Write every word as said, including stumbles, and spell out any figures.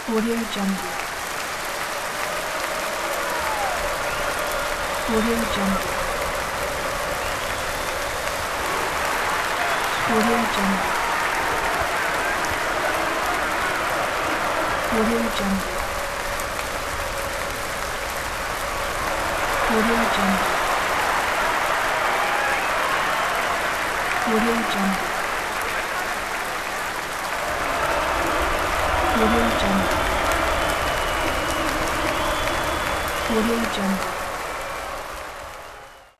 Audio Jungle. Audio Jungle. Audio Jungle. Audio Jungle. Audio Jungle. Audio Jungle. Audio Jungle. Audio Jungle.